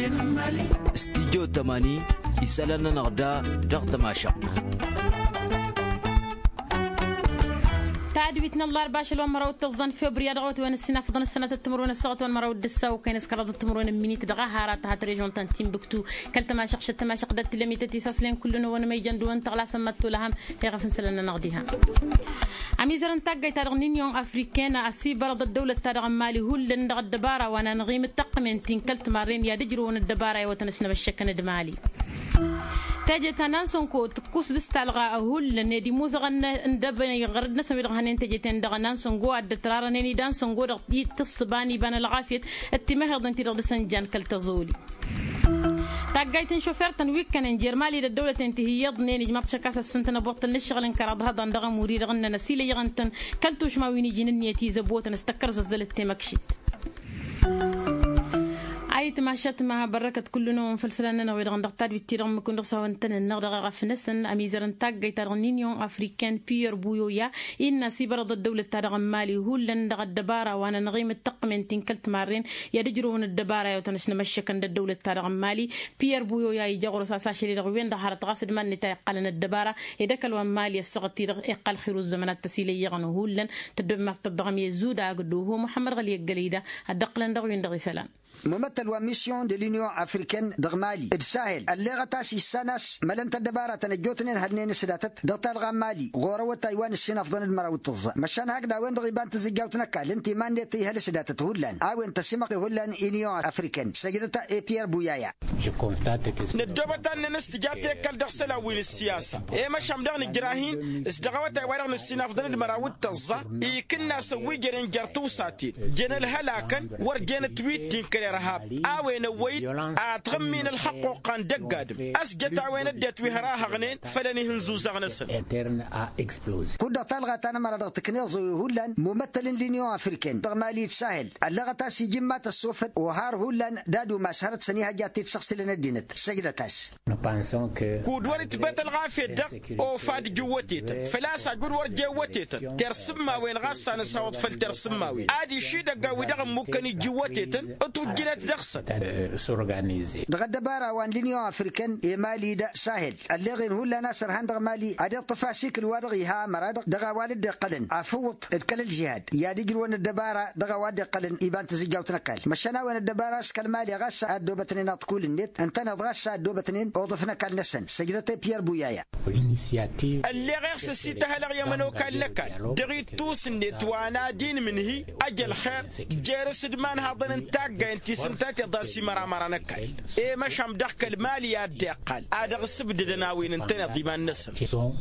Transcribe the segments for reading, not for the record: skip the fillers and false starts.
استديو 80 يسألنا نغدا ضغط ماشا تعدويتنا الله 14 مرة وتظن فبراير دغوت وين السنة فضل السنة تمرون الساعة مرة ودسا وكاين سكرات تمرون مني تدغى هارات تحت ريجون تنتيم بكتو كلت ما شخشت ما شقدت لميت تيساسلين كلنا وانا ما يجندو انت غلا سمتو لهم يغفن سلنا نغديها عميزر انتاقي تارغ نيون افريكان اسي برض الدولة تارغ مالي هو اللي ندغ الدبارة وانا نغيم التقمين كلت مارين يا دجرون الدبارة وتنسنا بالشكن دمالي تاجي تنانسون كو تكوس دستالغا أهول لأن دي موزة ندب يغرد نسمي رهنين تاجي تندغ نانسون جو عد ترارا نني دانسون جو رقدي تصباني بان العافية التمهر ضنتي رغد سنجان كالتزولي تاجيتن شوفير تنويك كان جرمالي للدولة تنتهي يضنين جماعة شكاسة السنتنا بوقت النشغل انكراد هذا ندغ موري رغنا نسيلي يغنتن كلتوش ما ويني جنن يتي زبوت نستكر زلزلت تمكشيت عيت ما شات ما بركة كلنا ومفلسلنا نويد غندقتاد بيتيرم كن رسوا انتن النغد غفنسن أميزرن تاج جيتار نينيون أفريكان بير بويويا إن سيبرد الدولة تارغ مالي هو لندغ الدبارة وأنا نغيم التقمن تنكلت مارين يدجرون الدبارة يوتنشنا مشكن الدولة تارغ مالي بير بويويا يجغر ساساشي لغوين ظهرت غاسد من نتاقلن الدبارة يدك الومالي الصغتي اقل خير الزمن التسيلي يغنو هو لن تدب ما تدغم يزود أقدوه محمد غلي الجليدة الدقلن دغوين دغي سلام ممثل وميسيون دي لونيون افريكان دغمالي الساحل اللي غتاسي السناس ملنت الدبارة تنجوتنين هدنين سداتت دغتال غمالي غورو تايوان السنة فضل المرا والتظا مشان هكذا وين رغيبان تزجاوتنك لنتي مان ديتي هل سداتت هولان او انت سمق هولان اونيون افريكان سجلتا اي بيير بويايا ندوبتان نستجابتي كال دخسلا وين السياسة اي مشام دغني جراهين استغوتا وين السنة فضل المرا والتظا اي كنا سوي جرين جرتو ساتي جن الهلاكن ورجن تويتين رهاب اوين ويد اتغمين الحق وقان دقاد اسجت اوين الدت وهراها غنين فلني هنزو زغنس كودا طالغه انا مرض تكنيز هولان ممثل لينيون افريكان دغمالي ساحل اللغه تاسي جمات السوفت وهار هولان دادو مسارت سنيها جاتي شخص لنا دينت سجلتاش كود ورت بيت الغافيه دق او فاد جوتيت فلاسا غور ور جوتيت ترسما وين غسان صوت فلترسماوي ادي شي دغا ودغ ممكن جوتيت جلت دخسة دغد بارا وان لينيون افريكان مالي دا ساهل اللي غير هو ناصر هندغ مالي ادي طفاسيك الوادغي ها مرادق دغا والد قلن عفوط الكل الجهاد يا دي جرون الدبارة دغا والد قلن يبان تزجاو تنقل مشنا وين الدبارة اسكال مالي غاسا ادوبتنين تقول النت انت نضغاسا ادوبتنين اوضفنا كال نسن سجلتي بيير بويايا اللي غير سيتها لا يمنو كان لك دغي توس النت وانا دين منهي اجل خير جارس دمان هذا انتاج انت سنتات ضاسي مرا نكال ايه مشام دخل المالي ادقال ادغ السبد دناوين انتنا ضمان نسم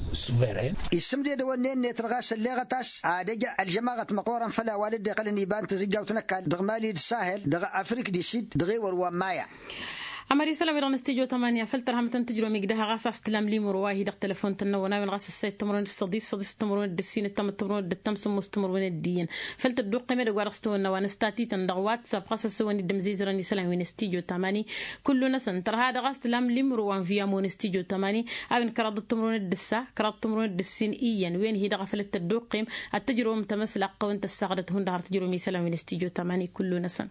اسم دي دوانين نترغاس اللي غتاس ادجا الجماعه مقورا فلا والد قال يبان تزجاو تنكال دغ مالي الساحل دغ افريك دي سيد دغي وروا مايا أمري سلام يرون استيجو 8 فلتر هم تنتجرو مقدها غاساس تلام لي مرواهي دق تلفون تنونا من غاس السيد تمرون الصديس تمرون الدسين التمرون الدتمس مستمرون الدين فلتر دو قيمه دغ ورستون وانستاتي تندغ واتساب غاس وين الدمزيز راني سلام وين استيجو 8 كلنا سنتر هذا غاس تلام لي مروان فيا مون استيجو 8 او كراد التمرون الدسا كراد التمرون الدسين ايا وين هي دغ فلتر دو قيم التجرو متمثل قو انت الساغدت هون دهر تجرو مي سلام وين استيجو 8 كلنا سن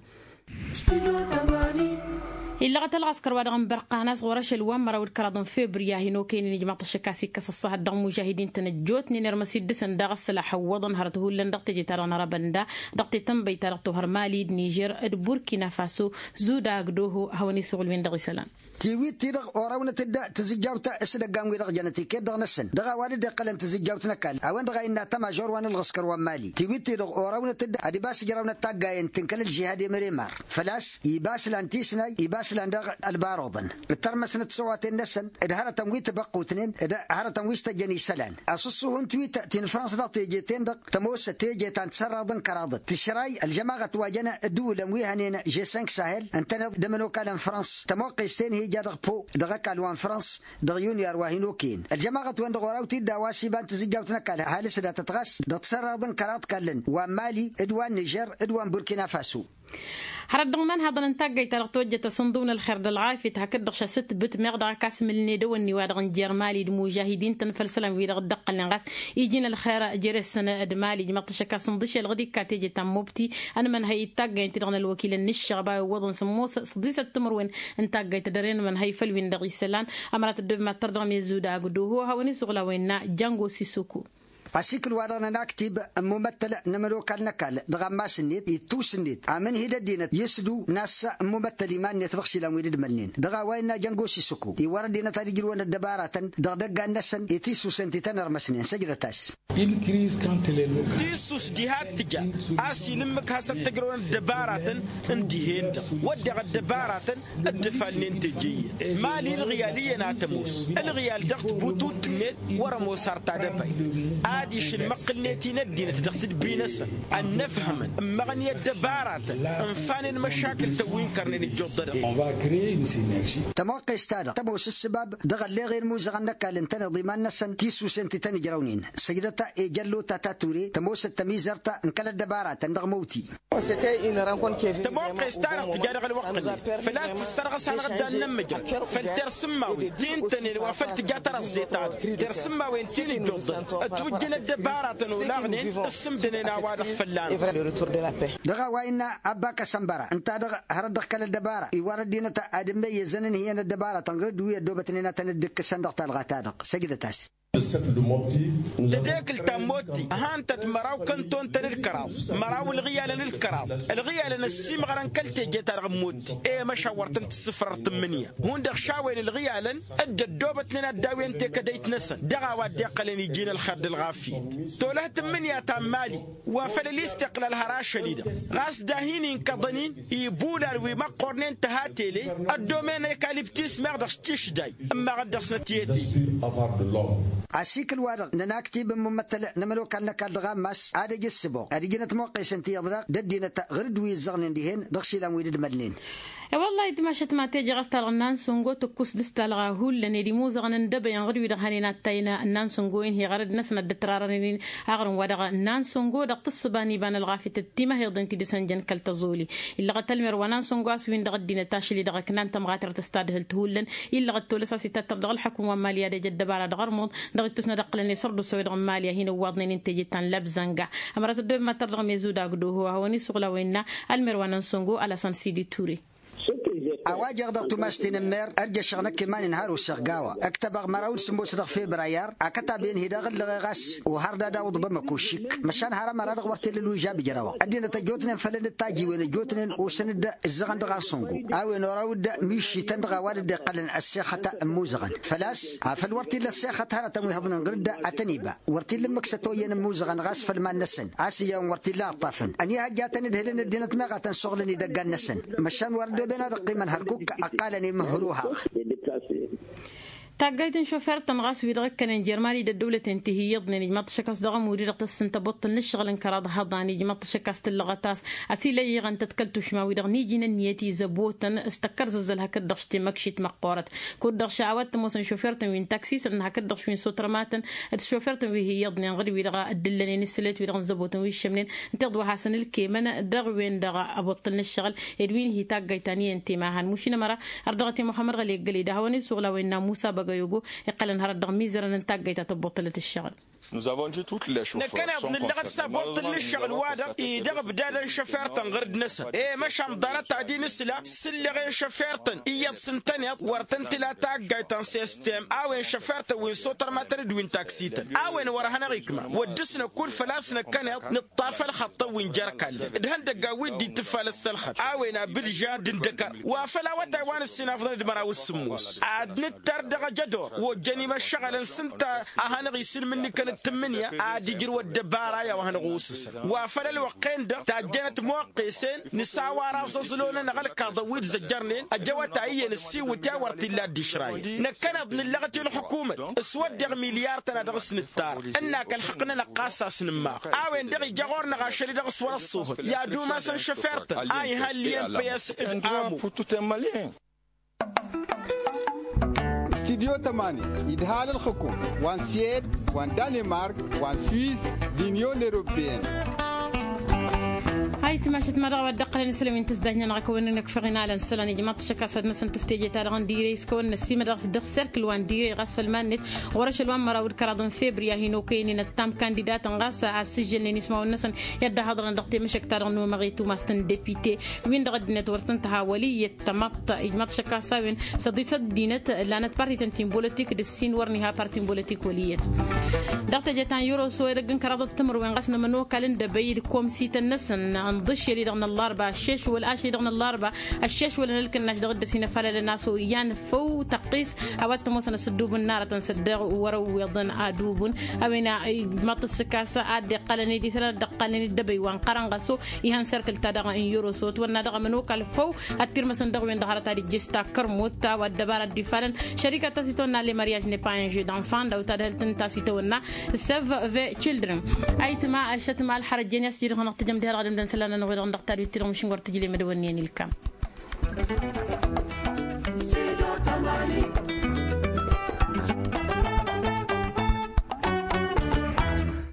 إلا قتل عسكر وادغن برقا ناس غورش الوام مراود كرادون فبراير هينو كاين جماعة الشكاسي كسصها الدغ مجاهدين تنجوت نرمسي دسن دغ السلاح وضن هرته لن دغتي جيتارنا ربندا دغتي تنبي تارتو هرمالي نيجر بوركينا فاسو زودا قدوه هوني سوغل وين دغ سلام تيوي تيرغ اوراونا تدا تزجاوتا اسدغان ويرغ جنتي كدغ نسن دغ والد قلن تزجاوتنا كال اوين دغ ان تما جور وان الغسكر ومالي تيوي تيرغ اوراونا تدا ادي باس جراونا تاغاين تنكل الجهاد مريمار فلاس يباس لانتيسنا يباس لاندغ الباروضن الترمسن تصوات النسن ادهر تمويت بقوتنين ادهر تمويست جني سلان اسسو هون تويت تين فرنسا دغ تيجيتين دغ تموس تيجي تنسرضن كراض تشراي الجماعه واجنا الدول مويهنين جي 5 ساحل انت دمنو كلام فرنسا تموقستين هي جادغ بو دغ كالوان فرنسا دغ يونيار واهينوكين الجماعه وين دغوراوتي داواسي بان تزجاوتنا كال هالس دا تتغش دغ تسرضن كراض كلن ومالي ادوان نيجر ادوان بوركينا فاسو هرد من هذا ننتاج توجه صندوق الخرد العافية هكذا ست بت مقدار كاسم الندو النواد عن جرمالي المجاهدين تنفل سلام ويرغ الدق النغاس يجينا الخير جرس سنة دمالي جماعة شكا صندش الغدي كاتيجي تموبتي أنا من هي تاج ينتظرنا الوكيل النشابة ووضن سموس صديسة تمروين انتاج تدرين من هي فلوين دغي سلان أمرت الدب ما تردم يزودا قدو هو هوني سغلا وينا جانجو سيسوكو أسيكل ورانا نكتب ممثل نمرو كالنكال دغما سنيت يتو سنيت امن هيدا دينت يسدو ناس ممثل ما نترخش لا ويد منين دغا وينا جانغو سيسوكو يورد دينا تاجر وانا دباراتن دغدغ النسن يتيسو سنتيتن رمسنين سجلتاس تيسوس جهات تجا اسي لمك هسه تجرون دباراتن انديهن ودغ دباراتن الدفالين تجي مالي الغياليه ناتموس الغيال دغت بوتوت من ورا موسارتا دبي عاديش المقلنتي ندينا تدخل بينسا أن نفهم مغنية دبارات انفان المشاكل توين كرنين الجودة تموقع استاذ تبوس السباب دغل لي غير موزغن كالنتنا ضمان نسن تيسو سنتي تاني جراونين سيدتا جلو تاتاتوري تموس التميزرتا انكال الدبارات اندغ موتي تموقع استاذ تجارغ الوقت فلاس تسرغ سانغ دان نمجر فلترسماوي تينتني وفلت جاتر الزيتات ترسماوي تيني الجودة جل الدبارات نولاغني السم دنينا واضح فلان دغا وإن أباك سمبرا أنت دغا هردخ كل الدبارة يورد دينا أدمي يزنن هي الدبارة تنقرد ويا دوبتنينا تندك سندق تلغاتادق سجدتاس لديك التاموتي هانتت مراو كنتون تنكراو مراو الغيال للكراو الغيال نسيم غران كلتي جيت رغموتي ايه ما شاورتن تصفر 8 هون دغ شاوين الغيال اد دوبت لنا داوين تي كديت نسن دغا ودي قلن يجينا الخد الغافي توله 8 تام مالي وفل الاستقلال هراش شديده غاس داهين كضنين يبولا وي ما قرنين تهاتيلي الدومين ايكاليبتيس مردش تيش داي اما غدر سنتيتي عسيك الوارق نناكتب ممثل نملو كان كالغامس عاد جسبو عاد جينا موقع سنتي يضرق ددينا غردوي الزغن ديهن دغشي لام ويد مدلين والله تماشت ما تيجي غستال النان سونغو تكوس دستال غاهول لني دي موزغ ندب ينغري دغانينا تاينا النان سونغوين هي غرد نسنا دترارنين اغرن ودغ النان سونغو دق تصباني بان الغافت التيمه هيضنتي دسنجن كالتزولي الا قتل مروان سونغو اسوين دغ دينا تاشلي دغ كنان تم غاتر تستادهل تهولن الا قتولسا سيتات دغ الحكومه ماليه دجد بارا دغرمود دغ تسنا دقلني سردو سوي دغ ماليه هنا واضنين انتجي تان لبزنغا امرت الدب ما تردغ ميزودا غدو هو ني سغلا وينا المروان سونغو على سان سيدي توري أواجه دكتور ماستين مير أرجع شغلك كمان نهار وسقاوة أكتب مراود سموس دغ فبراير أكتبين هدا غل غاس وهردا داود بمكوشك مشان هرا مراد غورت للوجا بجراوة أدينا تجوتنا فلن التاجي وين جوتنا وسند الزغن دغ صنغو أو نراود ميشي تندغ وارد قلن الساخة موزغن فلاس عفل ورتي للساخة هرا تموي هضن غرد أتنيبا ورتي لمكستو ين موزغن غاس فالمان نسن آسيا ورتي لا طافن أني هجاتني دهلن الدينة مغة شغلني دقان نسن مشان ورد بين رقيما هركوك أقالني مهروها تاجيتن شوفير تنغاس ويدغك كان جرماني الدولة تنتهي يضني جماعة شكاس دغم وريرة السنة بطل نشغل انكراد هضاني جماعة شكاس تلغتاس أسيلي يغن تتكلتو شما ويدغني جينا نيتي زبوتن استكر زلزل هكا دغشتي مكشيت مقورت كود دغش عوات موسن شوفير تنوين تاكسيس ان هكا دغش وين صوت رماتن الشوفير تنويه يضني غري ويدغا الدلني نسلت ويدغن زبوتن ويشمنين انتقدوا حسن الكيمن دغ وين دغا أبطل نشغل يدوين هي تاجيتاني انتي معهن موشينا مرة أردغتي محمد غلي قلي دهواني سوغلا وين موسى يوجو يقلن هرد ميزر ننتاج تطبطلة الشغل. Nous avons dit toutes les chauffeurs sont concernés. الشغل وادا يدغ بدالا شفيرتن غرد نسا ايه مشام دارت عدي نسلا سلغي شفيرتن اياد سنتنيات ورتن تلا تاقايتن سيستم اوين شفيرتن وين صوتر ما ترد وين تاكسيتن اوين ورهنا غيكما ودسنا كل فلاسنا كانت نطافل خط وين جركال دهن دقاوي دي تفال السلخت اوين بالجان دندكا وافلا ودا وان السنافضن دمراو السموس عاد نتر دغ جدور وجاني ما شغل سنتا اهانا غيسير مني كانت 8 عاد يجروا الدبارة يا وهن غوص وفل الوقين ده تاجنت موقسين نساوا راسلونا نغل كاضويد زجرنين الجوات عيه نسي وتاورت الله دشراي نكنا ابن اللغة الحكومة اسود دغ مليار تنا دغس نتار انك الحقنا نقاصاس نما اوين دغ جغور نغاشري دغ صور الصوف يا دوما سن شفرت اي هاللي بيس امو استديو 8 إدهال الحكومة وان سويد وان دنمارك وان سويس دينيون أوروبيين هاي تماشت مرة ودقل نسلم تزدهنا نغكون نكفرنا لنسلنا جماعة الشكا صدنا سنتستيجي تارغن ديري سكون نسيم درس سيركل وان ديري غاس المانت ورش الوان مرة والكرادون فيبريا هينو كينين التام كانديدات غاس على السجل نسمع النسن يد حضرن دقتي مشك تارغن مغيتو ماستن ديبيتي وين دغد نتورتن تهاولية تمط جماعة الشكا ساوين صديت دينت لانت بارتي تنتيم بوليتيك دسين ورنيها بارتي بوليتيك وليت دقت جتان يورو سويرجن كرادو تمر وين غاسنا منو كالن دبي كوم سيت النسن نضش يلي دغنا الاربعه الشيش والاشي دغنا الاربعه الشيش ولا نلك الناس دغد سينا فلا الناس يان فو تقيس اوات موسنا سدوب النار تنسدغ ورو يضن ادوب اوينا مطس كاسا اد قلني دي سنه دقلني دبي وان قرنغسو يهان سيركل تدغ ان يورو صوت ونا دغ منو كال فو اتير مسن دغ وين دغرتا دي جستا كرموتا ودبار دي فلن شركه تاسيتونا لي مارياج ني با ان جو دانفان دو تادل تاسيتونا سيف في تشيلدرن ايتما اشتما الحرجين يسير هنا تجم ديال غادم دنسلنا نغير ندختار يتيرو مش نغور تجي لي مدونيين الكام